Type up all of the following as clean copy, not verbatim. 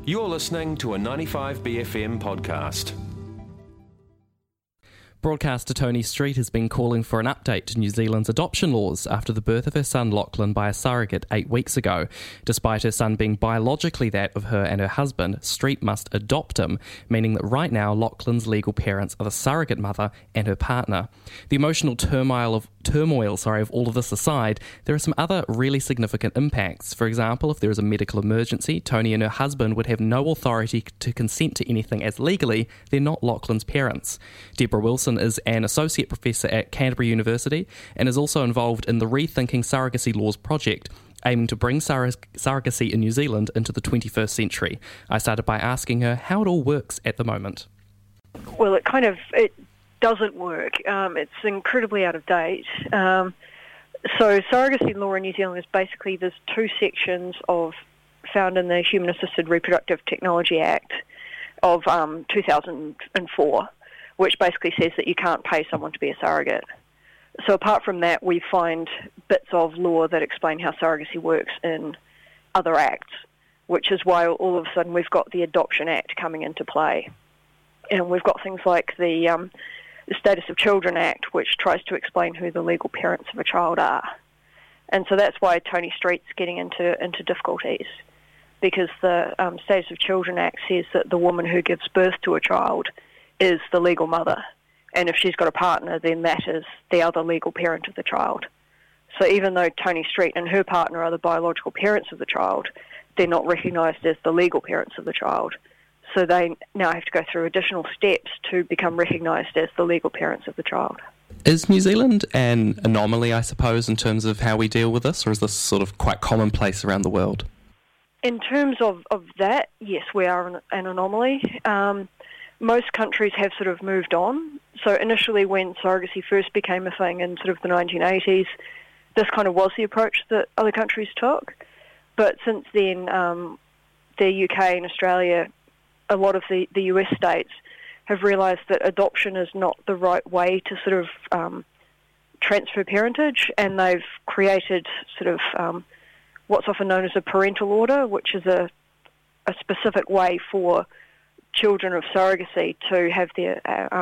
You're listening to a 95BFM podcast. Broadcaster Tony Street has been calling for an update to New Zealand's adoption laws after the birth of her son Lachlan by a surrogate 8 weeks ago. Despite her son being biologically that of her and her husband, Street must adopt him, meaning that right now Lachlan's legal parents are the surrogate mother and her partner. The emotional turmoil of all of this aside, there are some other really significant impacts. For example, if there is a medical emergency, Tony and her husband would have no authority to consent to anything as legally they're not Lachlan's parents. Deborah Wilson is an associate professor at Canterbury University and is also involved in the Rethinking Surrogacy Laws project, aiming to bring surrogacy in New Zealand into the 21st century. I started by asking her how it all works at the moment. Well, it doesn't work. It's incredibly out of date. So surrogacy law in New Zealand is basically, there's two sections found in the Human Assisted Reproductive Technology Act of 2004, which basically says that you can't pay someone to be a surrogate. So apart from that, we find bits of law that explain how surrogacy works in other acts, which is why all of a sudden we've got the Adoption Act coming into play. And we've got things like the Status of Children Act, which tries to explain who the legal parents of a child are. And so that's why Tony Street's getting into difficulties, because the Status of Children Act says that the woman who gives birth to a child is the legal mother, and if she's got a partner, then that is the other legal parent of the child. So even though Tony Street and her partner are the biological parents of the child, they're not recognised as the legal parents of the child. So they now have to go through additional steps to become recognised as the legal parents of the child. Is New Zealand an anomaly, I suppose, in terms of how we deal with this, or is this sort of quite commonplace around the world? In terms of that, yes, we are an anomaly. Most countries have sort of moved on. So initially when surrogacy first became a thing in sort of the 1980s, this kind of was the approach that other countries took. But since then, the UK and Australia, a lot of the US states have realised that adoption is not the right way to sort of transfer parentage, and they've created sort of what's often known as a parental order, which is a specific way for children of surrogacy to have their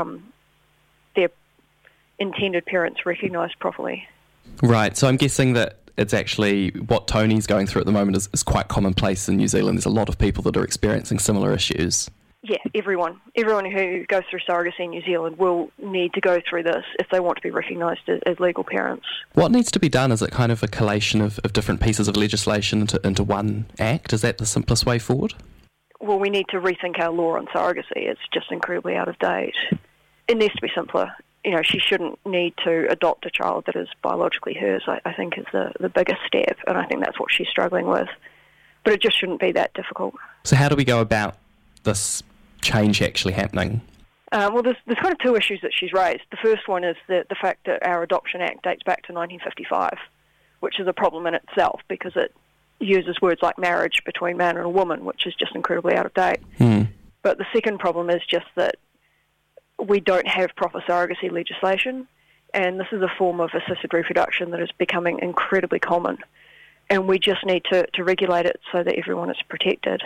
intended parents recognised properly. Right, so I'm guessing that it's actually what Tony's going through at the moment is quite commonplace in New Zealand. There's a lot of people that are experiencing similar issues. Yeah, everyone who goes through surrogacy in New Zealand will need to go through this if they want to be recognised as legal parents. What needs to be done? Is it kind of a collation of different pieces of legislation into one act? Is that the simplest way forward? Well, we need to rethink our law on surrogacy. It's just incredibly out of date. It needs to be simpler. You know, she shouldn't need to adopt a child that is biologically hers, I think is the biggest step, and I think that's what she's struggling with. But it just shouldn't be that difficult. So how do we go about this change actually happening? Well, there's kind of two issues that she's raised. The first one is the fact that our Adoption Act dates back to 1955, which is a problem in itself because it uses words like marriage between man and a woman, which is just incredibly out of date. But the second problem is just that we don't have proper surrogacy legislation, and this is a form of assisted reproduction that is becoming incredibly common, and we just need to regulate it so that everyone is protected.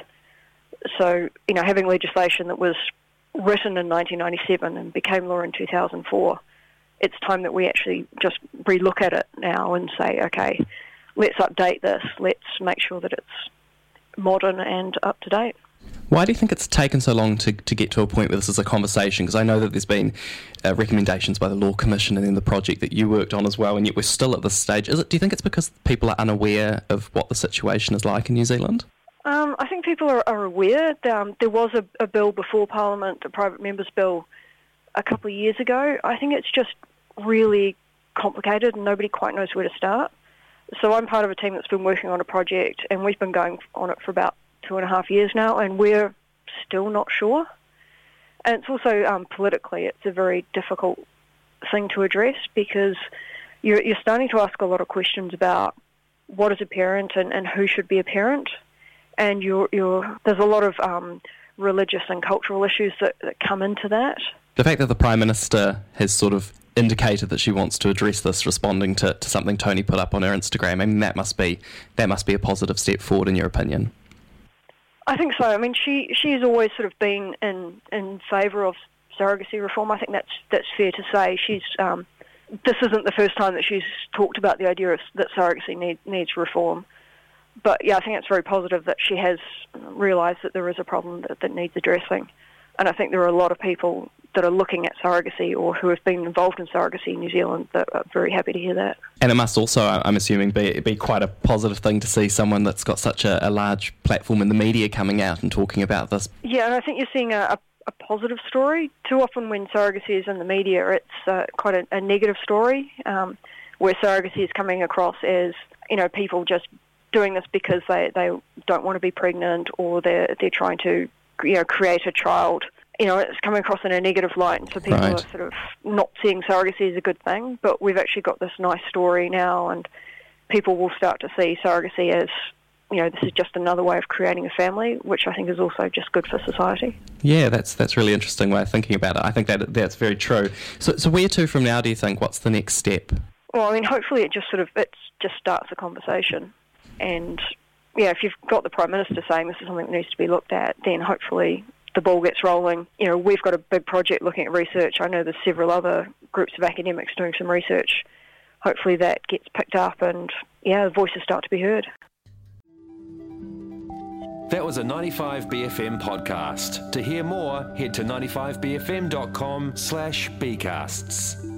So, you know, having legislation that was written in 1997 and became law in 2004, it's time that we actually just relook at it now and say, okay, let's update this, let's make sure that it's modern and up to date. Why do you think it's taken so long to get to a point where this is a conversation? Because I know that there's been recommendations by the Law Commission and then the project that you worked on as well, and yet we're still at this stage. Do you think it's because people are unaware of what the situation is like in New Zealand? I think people are aware. There was a bill before Parliament, a private member's bill, a couple of years ago. I think it's just really complicated and nobody quite knows where to start. So I'm part of a team that's been working on a project, and we've been going on it for about 2.5 years now, and we're still not sure. And it's also politically, it's a very difficult thing to address because you're starting to ask a lot of questions about what is a parent and who should be a parent. And there's a lot of religious and cultural issues that come into that. The fact that the Prime Minister has sort of indicated that she wants to address this, responding to something Tony put up on her Instagram, I mean, that must be a positive step forward in your opinion. I think so. I mean, she's always sort of been in favour of surrogacy reform. I think that's fair to say. She's this isn't the first time that she's talked about the idea of that surrogacy needs reform. But yeah, I think it's very positive that she has realised that there is a problem that needs addressing. And I think there are a lot of people that are looking at surrogacy or who have been involved in surrogacy in New Zealand that are very happy to hear that. And it must also, I'm assuming, be quite a positive thing to see someone that's got such a large platform in the media coming out and talking about this. Yeah, and I think you're seeing a positive story. Too often when surrogacy is in the media, it's quite a negative story, where surrogacy is coming across as, people just doing this because they don't want to be pregnant or they're trying to create a child. It's coming across in a negative light, and so people are sort of not seeing surrogacy as a good thing. But we've actually got this nice story now, and people will start to see surrogacy as, this is just another way of creating a family, which I think is also just good for society. Yeah, that's really interesting way of thinking about it. I think that's very true. So where to from now, do you think? What's the next step? Well, I mean, hopefully it just starts a conversation. And, if you've got the Prime Minister saying this is something that needs to be looked at, then hopefully the ball gets rolling. We've got a big project looking at research. I know there's several other groups of academics doing some research. Hopefully that gets picked up and, voices start to be heard. That was a 95BFM podcast. To hear more, head to 95bfm.com/bcasts.